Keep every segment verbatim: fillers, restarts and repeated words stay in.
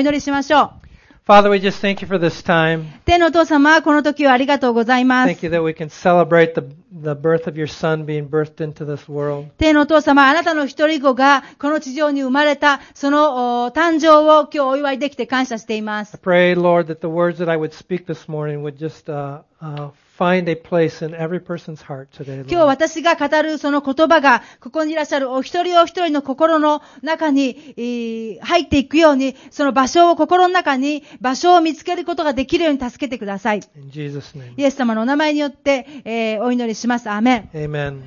祈りしましょう。 Father, we just thank you for this time. 天のお父様、この時をありがとうございます。 Thank you that we can celebrate the, the birth of your son being birthed into this world. 天のお父様、あなたの一人子がこの地上に生まれた、その誕生を今日お祝いできて感謝しています。 I pray, Lord, that the words that I would speak this morning would just uh, uh, find a place in every person's heart today, 今日 Lord. 私が語るその言葉が、ここにいらっしゃるお一人お一人の心の中に、えー、入っていくように、その場所を、心の中に場所を見つけることができるように助けてください。 In Jesus' name. イエス様のお名前によって、えー、お祈りします。アーメン。 Amen.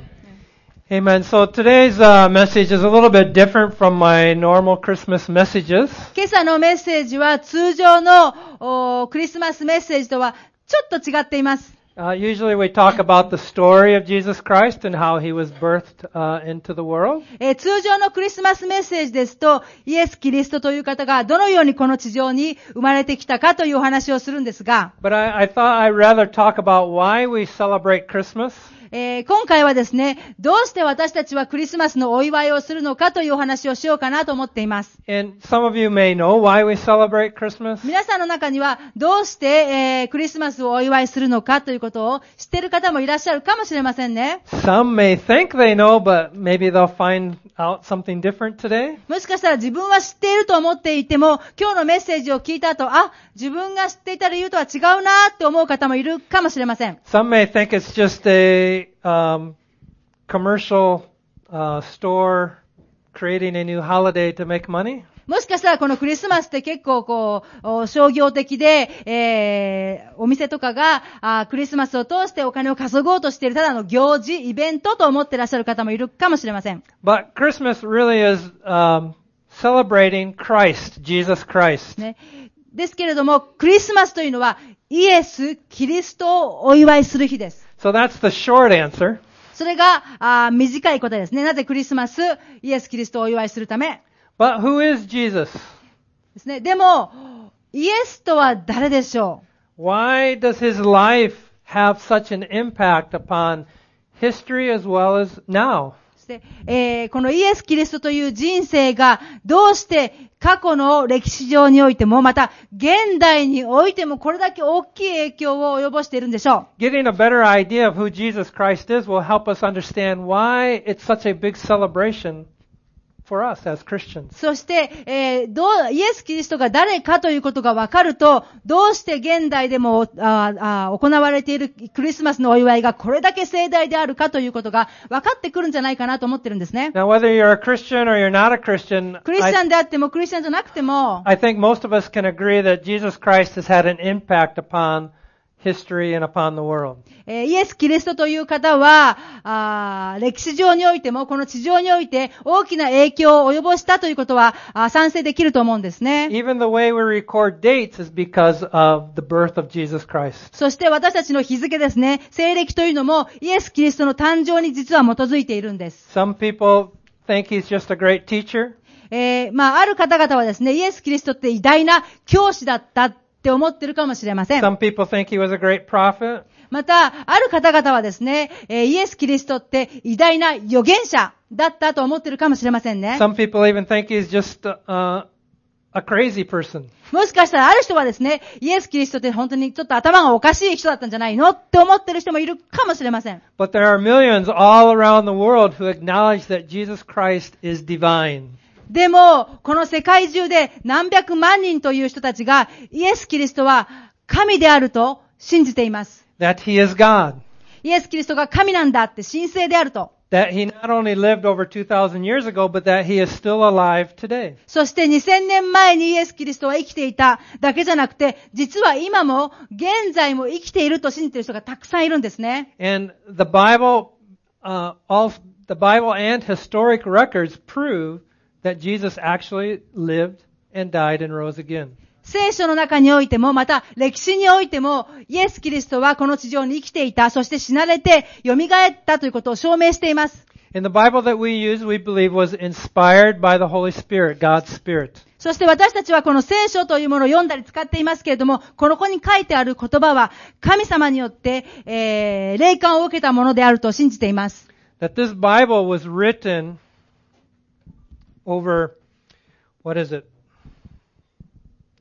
Amen. So today's uh, message is a little bit different from my normal Christmas messages. 今朝のメッセージは通常のおクリスマスメッセージとはちょっと違っています。 Uh, usually we talk about the story of Jesus Christ and how he was birthed uh, into the world. えー、通常のクリスマスメッセージですと、イエス・キリストという方がどのようにこの地上に生まれてきたかというお話をするんですが、 But I, I thought I'd rather talk about why we celebrate Christmas. えー、今回はですね、どうして私たちはクリスマスのお祝いをするのかというお話をしようかなと思っています。 And some of you may know why we celebrate Christmas. 皆さんの中にはどうして、えー、クリスマスをお祝いするのかということを知っている方もいらっしゃるかもしれませんね。 Some may think they know, but maybe they'll find out something different today. もしかしたら自分は知っていると思っていても、今日のメッセージを聞いた後、あ、自分が知っていた理由とは違うなって思う方もいるかもしれません。 Some may think it's just a um, commercial uh, store creating a new holiday to make money. もしかしたらこのクリスマスって結構こう、商業的で、えー、お店とかがあクリスマスを通してお金を稼ごうとしているただの行事、イベントと思っていらっしゃる方もいるかもしれません。 But Christmas really is um, celebrating Christ, Jesus Christ. ね。ですけれども、クリスマスというのはイエス・キリストをお祝いする日です。 So that's the short answer. それがあ短い答えですね。なぜクリスマス、イエス・キリストをお祝いするため But who is Jesus? ですね。でも、イエスとは誰でしょう？ Why does his life have such an impact upon history as well as now? でえー、このイエス・キリストという人生がどうして過去の歴史上においてもまた現代においてもこれだけ大きい影響を及ぼしているんでしょう。 Getting a better idea of who Jesus Christ is will help us understand why it's such a big celebration for us as Christians. そして、えー、どうイエス・キリストが誰かということが分かると、どうして現代でもああ行われているクリスマスのお祝いがこれだけ盛大であるかということが分かってくるんじゃないかなと思ってるんですね。 Now, whether you're a Christian or you're not a Christian, クリスチャ I, ンであってもクリスチャンじゃなくても、 I think most of us can agree that Jesus Christ has had an impact upon history and upon the world. えー、イエス・キリストという方はあ、歴史上においても、この地上において大きな影響を及ぼしたということはあ賛成できると思うんですね。 Even the way we record dates is because of the birth of Jesus Christ. そして私たちの日付ですね、西暦というのもイエス・キリストの誕生に実は基づいているんです。 Some people think he's just a great teacher. えー、まあ、ある方々はですね、イエス・キリストって偉大な教師だったって思ってるかもしれません。 Some people think he was a great prophet. また、ある方々はですね、えー、イエス・キリストって偉大な預言者だったと思ってるかもしれませんね。 Some people even think he's just uh, a crazy person. もしかしたらある人はですね、イエス・キリストって本当にちょっと頭がおかしい人だったんじゃないのって思ってる人もいるかもしれません。 But there are millions all around the world who acknowledge that Jesus Christ is divine. でも、この世界中で何百万人という人たちがイエス・キリストは神であると信じています。 That he is God. イエス・キリストが神なんだって神聖であると。 That he not only lived over two thousand years ago, but that he is still alive today. そしてにせんねんまえにイエス・キリストは生きていただけじゃなくて、実は今も現在も生きていると信じている人がたくさんいるんですね。 And the Bible, uh, all the Bible and historic records prove that Jesus actually lived and died and rose again. 聖書の中においても、また歴史においても、イエス・キリストはこの地上に生きていた、そして死なれて蘇ったということを証明しています。 And the Bible that we use, we believe, was inspired by the Holy Spirit, God's Spirit. そして私たちはこの聖書というものを読んだり使っていますけれども、この子に書いてある言葉は神様によって、えー、霊感を受けたものであると信じています。 That this Bible was written over, what is it?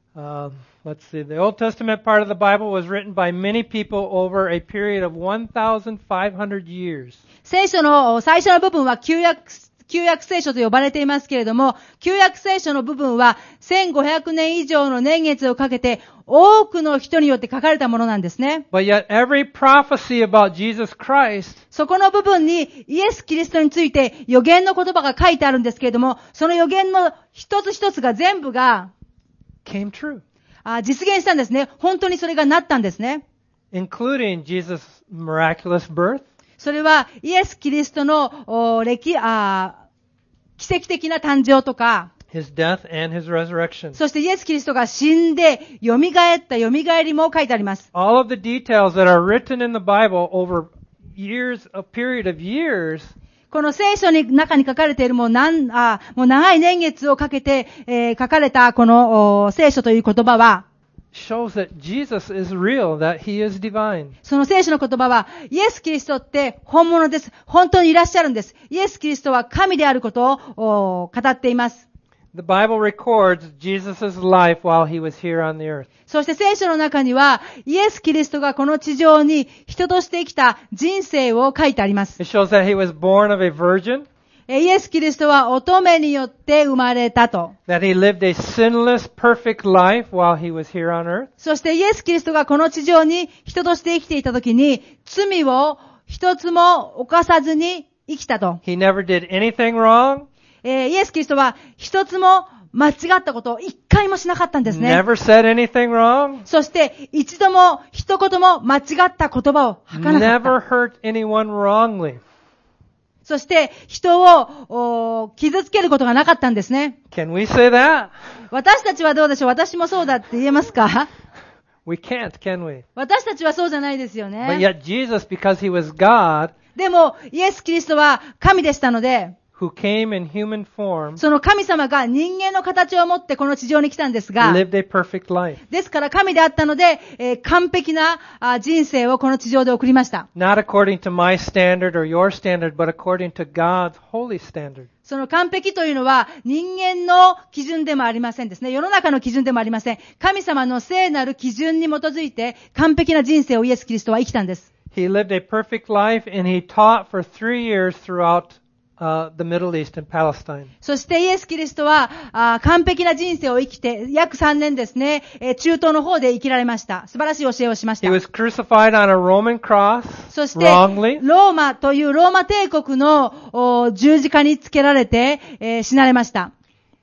Um, let's see. The Old Testament part of the Bible was written by many people over a period of one thousand five hundred years. 聖書の最初の部分は旧約、旧約聖書と呼ばれていますけれども、旧約聖書の部分はせんごひゃくねん以上の年月をかけて多くの人によって書かれたものなんですね。 But yet every prophecy about Jesus Christ そこの部分にイエス・キリストについて予言の言葉が書いてあるんですけれども、その予言の一つ一つが全部が came true, あ実現したんですね。本当にそれがなったんですね。 including Jesus' miraculous birth, それはイエス・キリストのお歴あ奇跡的な誕生とか、 his death and his resurrection. そしてイエス・キリストが死んで蘇った蘇りも書いてあります。 All of the details that are written in the Bible over years, a period of years, この聖書の中に書かれているもうなんあもう長い年月をかけて、えー書かれたこのお聖書という言葉は、 shows that Jesus is real, that he is divine. その聖書の言葉は、イエス・キリストって本物です。本当にいらっしゃるんです。イエス・キリストは神であることをお語っています。 The Bible records Jesus' life while he was here on the earth. そして聖書の中には、イエス・キリストがこの地上に人として生きた人生を書いてあります。 It shows that he was born of a virgin, イエス・キリストは乙女によって生まれたと。 that he lived a sinless, perfect life while he was here on earth. そしてイエス・キリストがこの地上に人として生きていたときに、罪を一つも犯さずに生きたと。 He never did anything wrong, えーイエス・キリストは一つも間違ったことを一回もしなかったんですね。 never said anything wrong, そして一度も一言も間違った言葉を吐かなかった。 never hurt anyone wrongly. そして人をお傷つけることがなかったんですね。 Can we say that? 私たちはどうでしょう？私もそうだって言えますか？ We can't, can we? 私たちはそうじゃないですよ But ね。 yet Jesus, because he was God, でもイエス・キリストは神でしたので、 who came in human form, その神様が人間の形を持ってこの地上に来たんですが、 lived a perfect life. ですから神であったので、えー完璧なあ人生をこの地上で送りました。 Not according to my standard or your standard, but according to God's holy standard. その完璧というのは人間の基準でもありませんですね。世の中の基準でもありません。神様の聖なる基準に基づいて完璧な人生をイエス・キリストは生きたんです。 He lived a perfect life and he taught for three years throughout uh, the Middle East and Palestine. そしてイエス・キリストはあ完璧な人生を生きて約さんねんですね、えー中東の方で生きられました。素晴らしい教えをしまし He た。 was crucified on a Roman cross そして、 wrongly. ローマというローマ帝国のお十字架につけられて、えー死なれました。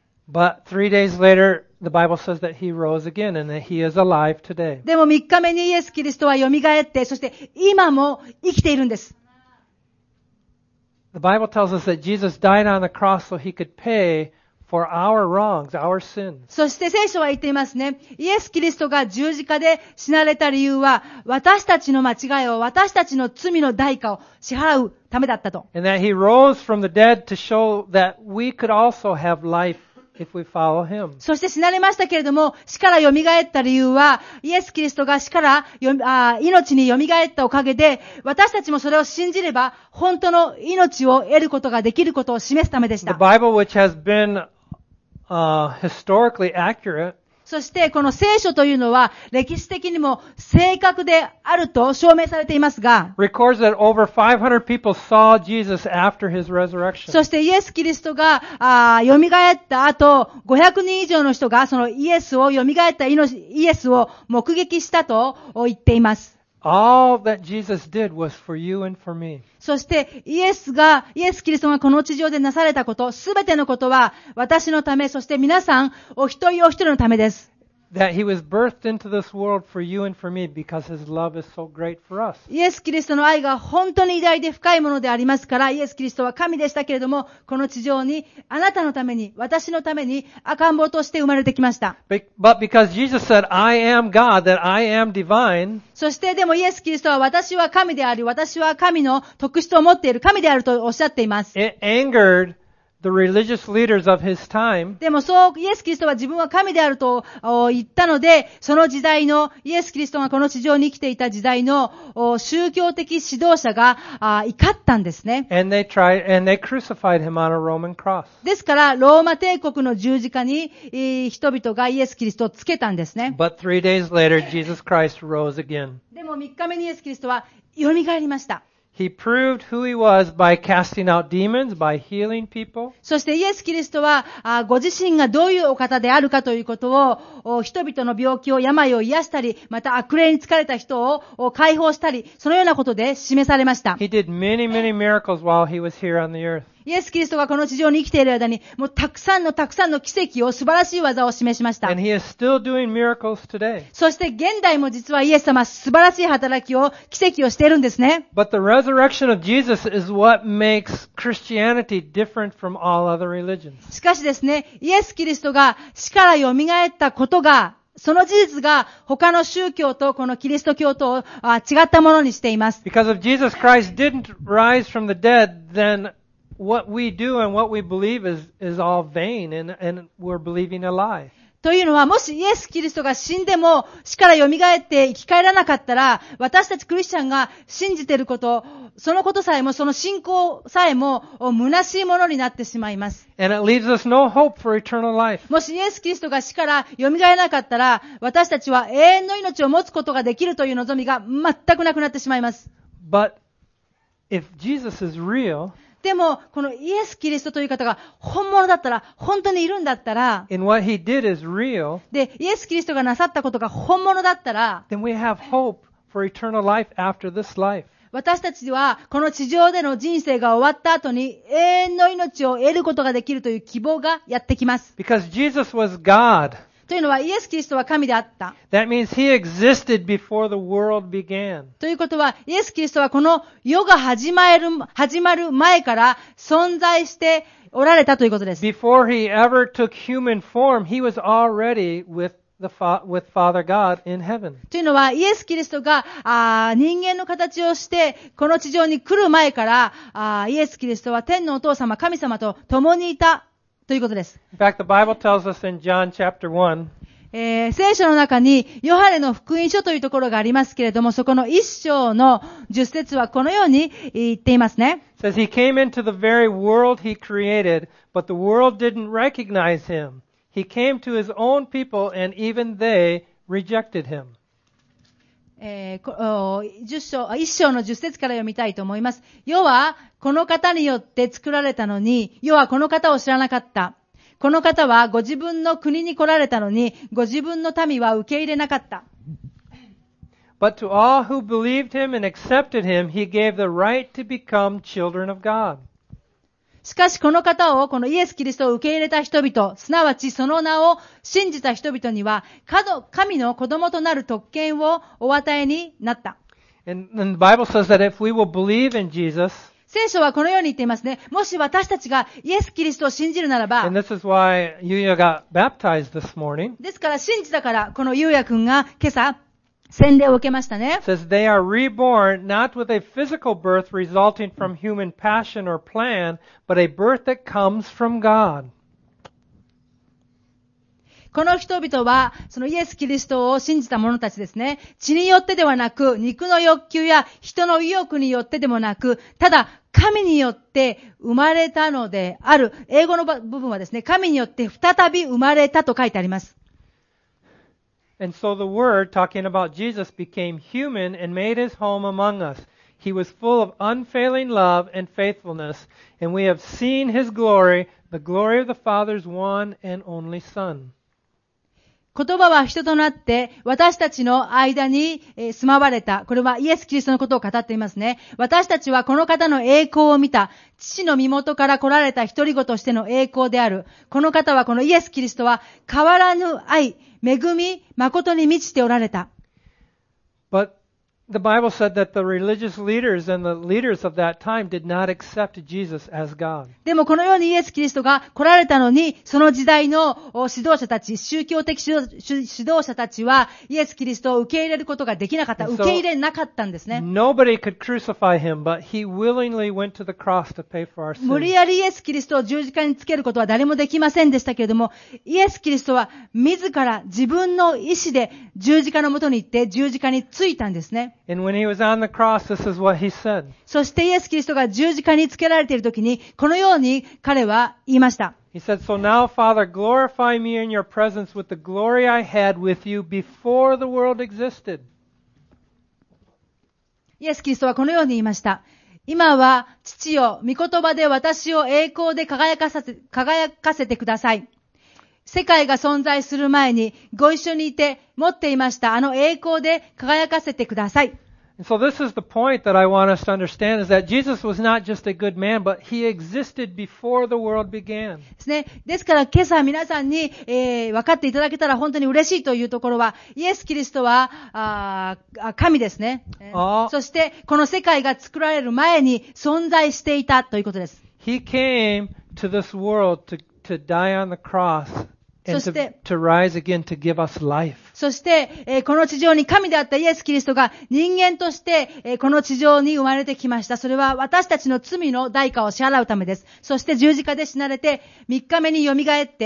But three days later, the Bible says that he rose again and that he is alive today. でもみっかめにイエス・キリストは蘇って、そして今も生きているんです。 The Bible tells us that Jesus died on the cross so he could pay for our wrongs, our sins. そして聖書は言っていますね。イエス・キリストが十字架で死なれた理由は、私たちの間違いを、私たちの罪の代価を支払うためだったと。 And that he rose from the dead to show that we could also have life if we follow him. そして死なれましたけれども、死から蘇った理由は、イエス・キリストが死からよあ命に蘇ったおかげで、私たちもそれを信じれば、本当の命を得ることができることを示すためでし The た。 Bible, which has been uh, historically accurate, そしてこの聖書というのは歴史的にも正確であると証明されていますが、 records that over five hundred people saw Jesus after his resurrection. そしてイエス・キリストがあ蘇った後、ごひゃくにん以上の人がそのイエスを蘇った命イエスを目撃したと言っています。 All that Jesus did was for you and for me. そしてイエスが、イエス・キリストがこの地上でなされたこと、すべてのことは私のため、そして皆さんお一人お一人のためです。 That he was birthed into this world for you and for me because his love is so great for us. イエス・キリストの愛が本当に偉大で深いものでありますから、イエス・キリストは神でしたけれども、この地上にあなたのために、私のために赤ん坊として生まれてきました。 But but because Jesus said, I am God, that I am divine, そしてでもイエス・キリストは私は神であり、私は神の特質を持っている神であるとおっしゃっています。 it angered the religious leaders of his time, でもそう、イエス・キリストは自分は神であるとお言ったので、その時代の、イエス・キリストがこの地上に生きていた時代のお宗教的指導者があ怒ったんですね。 and they tried, and they crucified him on a Roman cross. ですから、ローマ帝国の十字架にえー人々がイエス・キリストをつけたんですね。 But three days later, Jesus Christ rose again. でもみっかめにイエス・キリストは蘇りました。 He proved who he was by casting out demons, by healing people. そしてイエス・キリストは、あご自身がどういうお方であるかということを、お人々の病気を、病を癒したり、また悪霊に疲れた人をお解放したり、そのようなことで示されました。 He did many, many miracles while he was here on the earth. イエス・キリストがこの地上に生きている間に、もうたくさんのたくさんの奇跡を、素晴らしい技を示しました。 And he is still doing miracles today. そして現代も実はイエス様、素晴らしい働きを、奇跡をしているんですね。 But the resurrection of Jesus is what makes Christianity different from all other religions. しかしですね、イエス・キリストが死から蘇ったことが、その事実が他の宗教とこのキリスト教とをあ違ったものにしています。 Because if Jesus Christ didn't rise from the dead, then what we do and what we believe is, is all vain and, and we're believing a lie. というのは、もしイエス・キリストが死んでも死から蘇って生き返らなかったら、私たちクリスチャンが信じていること、そのことさえも、その信仰さえも虚しいものになってしまいます。 And it leaves us no hope for eternal life. もしイエス・キリストが死から蘇らなかったら、私たちは永遠の命を持つことができるという望みが全くなくなってしまいます。 But if Jesus is real, でも、このイエス・キリストという方が本物だったら、本当にいるんだったら、 and what he did is real, で、イエス・キリストがなさったことが本物だったら、 then we have hope for eternal life after this life. 私たちはこの地上での人生が終わった後に永遠の命を得ることができるという希望がやってきます。 Because Jesus was God. というのはイエス・キリストは神であった。 That means he existed before the world began. ということはイエス・キリストはこの世が始まる、始まる前から存在しておられたということです。 Before he ever took human form, he was already with the fa- with Father God in heaven. というのはイエス・キリストがあ人間の形をしてこの地上に来る前からあイエス・キリストは天のお父様、神様と共にいたということです。 In fact, the Bible tells us in John chapter one, えー、聖書の中にヨハネの福音書というところがありますけれども、そこの一章の十節はこのように言っていますね。 it says he came into the very world he created, but the world didn't recognize him. He came to his own people and even they rejected him. えーこ十章、一章の十節から読みたいと思います。世はこの方によって作られたのに、世はこの方を知らなかった。この方はご自分の国に来られたのに、ご自分の民は受け入れなかった。 But to all who believed him and accepted him, he gave the right to become children of God. しかしこの方を、このイエス・キリストを受け入れた人々、すなわちその名を信じた人々には、神の子供となる特権をお与えになった。 And, and the Bible says that if we will believe in Jesus, 聖書はこのように言っていますね。もし私たちがイエス・キリストを信じるならば、 and this is why Yuya got baptized this morning, ですから信じたから、このゆうやくんが今朝、洗礼を受けましたね。 says they are reborn not with a physical birth resulting from human passion or plan, but a birth that comes from God. この人々は、そのイエス・キリストを信じた者たちですね。血によってではなく、肉の欲求や人の意欲によってでもなく、ただ、神によって生まれたのである。英語の部分はですね、神によって再び生まれたと書いてあります。 And so the Word, talking about Jesus, became human and made his home among us. He was full of unfailing love and faithfulness, and we have seen his glory, the glory of the Father's one and only Son. 言葉は人となって私たちの間に住まわれた。これはイエス・キリストのことを語っていますね。私たちはこの方の栄光を見た。父の身元から来られた一人子としての栄光である。この方は、このイエス・キリストは変わらぬ愛、恵み、誠に満ちておられた。 But The Bible said that the religious leaders and the leaders of that time did not accept Jesus as God. でもこのようにイエス・キリストが来られたのに、その時代の指導者たち、宗教的指導指導者たちは、イエス・キリストを受け入れることができなかった、 And so- 受け入れなかったんですね。 Nobody could crucify him, but he willingly went to the cross to pay for our 無理 sins. やりイエス・キリストを十字架につけることは誰もできませんでしたけれども、イエス・キリストは自ら自分の意志で十字架のもとに行って十字架についたんですね。 And when he was on the cross, this is what he said. そしてイエス・キリストが十字架につけられているときに、このように彼は言いました。 He said, "So now, Father, glorify me in your presence with the glory I had with you before the world existed." イエス・キリストはこのように言いました。今は父よ、御言葉で私を栄光で輝かさせ、輝かせてください。世界が存在する前にご一緒にいて持っていましたあの栄光で輝かせてください。 And so this is the point that I want us to understand is that Jesus was not just a good man, but he existed before the world began. ですね。ですから今朝皆さんに、えー、分かっていただけたら本当に嬉しいというところは、イエス・キリストはあ神ですね。 あそしてこの世界が作られる前に存在していたということです。 He came to this world to, to die on the cross and そして to, to rise again to give us life. そして、えーこの地上に神であったイエス・キリストが人間として、えーこの地上に生まれてきました。それは私たちの罪の代価を支払うためです。そして十字架で死なれて、みっかめに蘇って、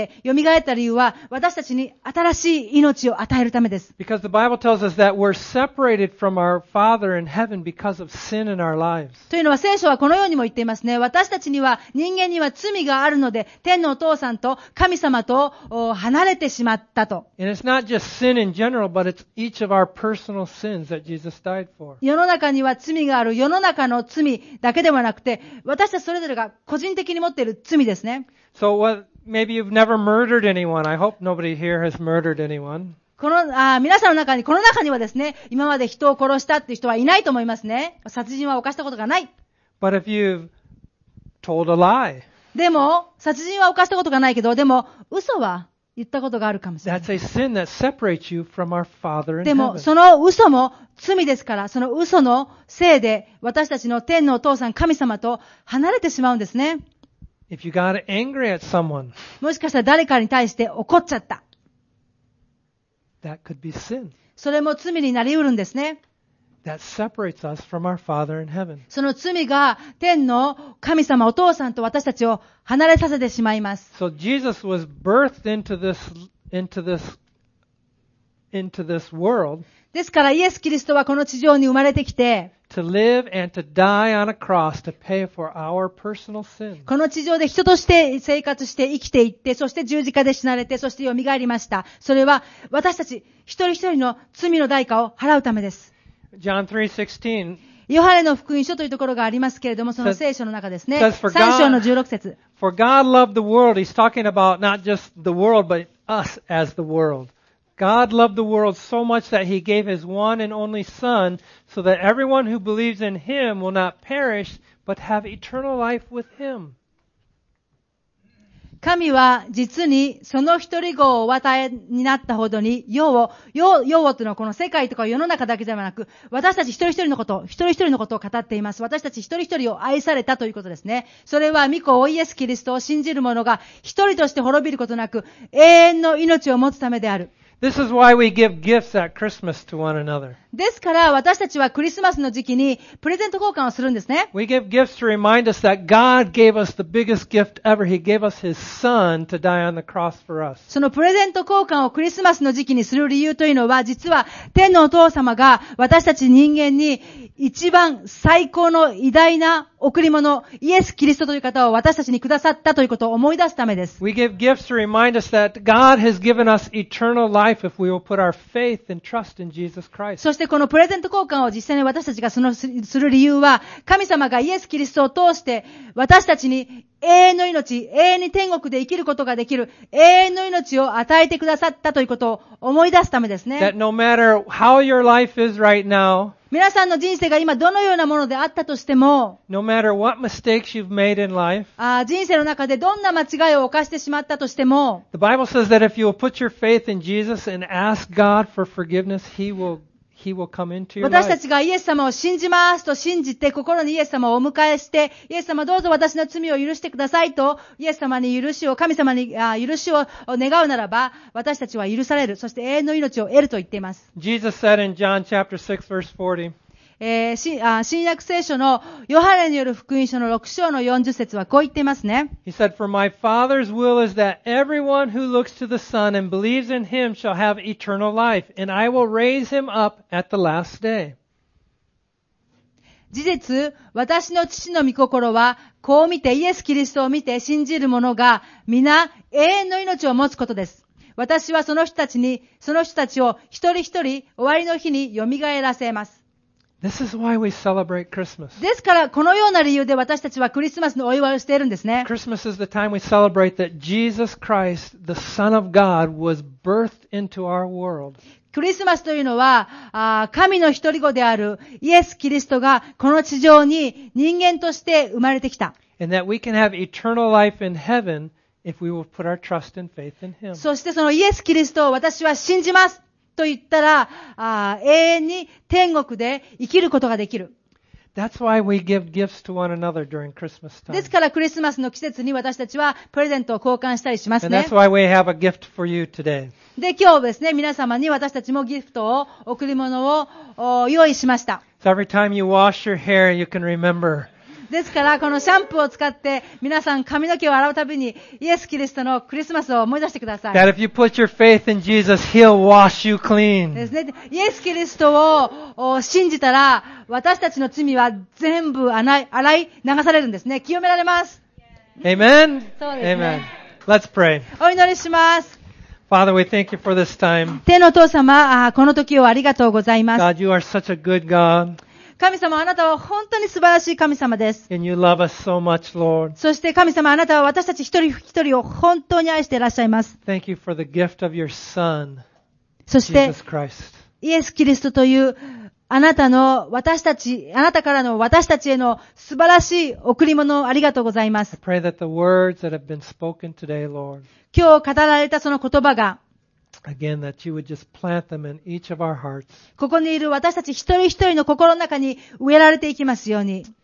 蘇った理由は私たちに新しい命を与えるためです。 Because the Bible tells us that we're separated from our Father in heaven because of sin in our lives. というのは聖書はこのようにも言っていますね。私たちには、人間には罪があるので、天のお父さんと神様とお離れてしまったと。 And it's not just sin in general, but it's each of our personal sins that Jesus died for. 世の中には罪がある。世の中の罪だけではなくて、私たちそれぞれが個人的に持っている罪ですね。 So what, maybe you've never murdered anyone. I hope nobody here has murdered anyone. このあ皆さんの中に、この中にはですね、今まで人を殺したっていう人はいないと思いますね。殺人は犯したことがない。 But if you've told a lie, でも、殺人は犯したことがないけど、でも、嘘は言ったことがあるかもしれない。 that's a sin that separates you from our Father in でも、 heaven. その嘘も罪ですから、その嘘のせいで、私たちの天のお父さん、神様と離れてしまうんですね。 If you got angry at someone, もしかしたら誰かに対して怒っちゃった。 that could be sin. それも罪になり得るんですね。 That separates us from our Father in heaven. その罪が天の神様、お父さんと私たちを離れさせてしまいます。 So Jesus was birthed into this, into this, into this world ですからイエス・キリストはこの地上に生まれてきて、 to live and to die on a cross to pay for our personal sin. この地上で人として生活して生きていって、そして十字架で死なれて、そして蘇りました。それは私たち一人一人の罪の代価を払うためです。 John three sixteen, ヨハネの福音書というところがありますけれども、その聖書の中ですね。 says for さん章の God, じゅうろく節。 for God loved the world. He's talking about not just the world, but us as the world. God loved the world so much that He gave His one and only Son so that everyone who believes in Him will not perish, but have eternal life with Him. 神は実にその一人子をお与えになったほどに世を、世、世をというのはこの世界とか世の中だけではなく、私たち一人一人のこと、一人一人のことを語っています。私たち一人一人を愛されたということですね。それは御子をイエス・キリストを信じる者が一人として滅びることなく、永遠の命を持つためである。 This is why we give gifts at Christmas to one another. ですから私たちはクリスマスの時期にプレゼント交換をするんですね。 We give gifts to remind us that God gave us the biggest gift ever. He gave us His Son to die on the cross for us. そのプレゼント交換をクリスマスの時期にする理由というのは、実は天のお父様が私たち人間に一番最高の偉大な贈り物、イエス・キリストという方を私たちにくださったということを思い出すためです。 We give gifts to remind us that God has given us eternal life if we will put our faith and trust in Jesus Christ. そしてこのプレゼント交換を実際に私たちがそのする理由は、神様がイエス・キリストを通して私たちに永遠の命、永遠に天国で生きることができる永遠の命を与えてくださったということを思い出すためですね。 That no matter how your life is right now, 皆さんの人生が今どのようなものであったとしても、 no matter what mistakes you've made in life, あ人生の中でどんな間違いを犯してしまったとしても、 the Bible says that if you will put your faith in Jesus and ask God for forgiveness, He will He will come into your 私た life. ちがイエス様を信じますと信じて、心にイエス様をお迎えして、イエス様どうぞ私の罪を許してくださいと、イエス様に許しを、神様にあ許しを願うならば、私たちは許される。そして永遠の命を得ると言っています。 Jesus said in John chapter six verse forty, えー、新あ新約聖書のヨハネによる福音書のろく章のよんじゅっ節はこう言っていますね。 He said, For my Father's will is that everyone who looks to the Son and believes in Him shall have eternal life, and I will raise him up at the last day. 事実、私の父の御心は、こう見て、イエス・キリストを見て信じる者が、皆永遠の命を持つことです。私はその人たちに、その人たちを一人一人終わりの日に蘇らせます。 This is why we celebrate Christmas. ですから、このような理由で私たちはクリスマスのお祝いをしているんですね。 Christmas is the time we celebrate that Jesus Christ, the Son of God, was birthed into our world. クリスマスというのは、あ神の一人子であるイエス・キリストがこの地上に人間として生まれてきた。 And that we can have eternal life in heaven if we will put our trust and faith in Him. そしてそのイエス・キリストを私は信じますと言ったら、あ永遠に天国で生きることができる。 That's why we give gifts to one another during Christmas time. ですからクリスマスの季節に私たちはプレゼントを交換したりします And ね。 that's why we have a gift for you today. で、今日ですね、皆様に私たちもギフトを、贈り物をお用意しました。 So every time you wash your hair, you can remember. ですから、このシャンプーを使って皆さん髪の毛を洗うたびにイエス・キリストのクリスマスを思い出してください。 That if you put your faith in Jesus, He'll wash you clean. ですね。イエス・キリストを信じたら、私たちの罪は全部洗い、洗い流されるんですね。清められます。 Amen? そうですね。 Amen. Let's pray. お祈りします。 Father, we thank you for this time. 天のお父様、あこの時をありがとうございます。 God, you are such a good God. 神様、あなたは本当に素晴らしい神様です。 And you love us so much, Lord. そして神様、あなたは私たち一人一人を本当に愛していらっしゃいます。 Thank you for the gift of your Son, そして、 Jesus Christ. イエス・キリストというあなたの私たち、あなたからの私たちへの素晴らしい贈り物をありがとうございま I す。 pray that the words that have been spoken today, Lord, 今日語られたその言葉が、 again, that you would just plant them in each of our hearts. ここにいる私たち一人一人の心の中に植えられていきますように。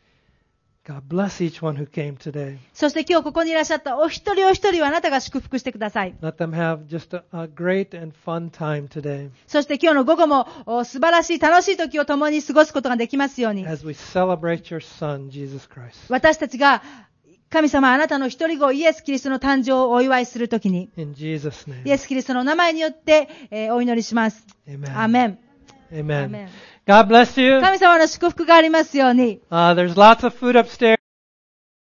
God bless each one who came today. そして今日ここにいらっしゃったお一人お一人をあなたが祝福してください。 Let them have just a, a great and fun time today そして今日の午後もお素晴らしい楽しい時を共に過ごすことができますように。 as we celebrate your Son, Jesus Christ. 私たちが神様あなたの一人子イエス・キリストの誕生をお祝いするときに、 In Jesus' name. イエス・キリストの名前によって、えーお祈りします。 Amen. アーメン。 Amen. Amen. God bless you. 神様の祝福がありますように。 Uh, there's lots of food upstairs.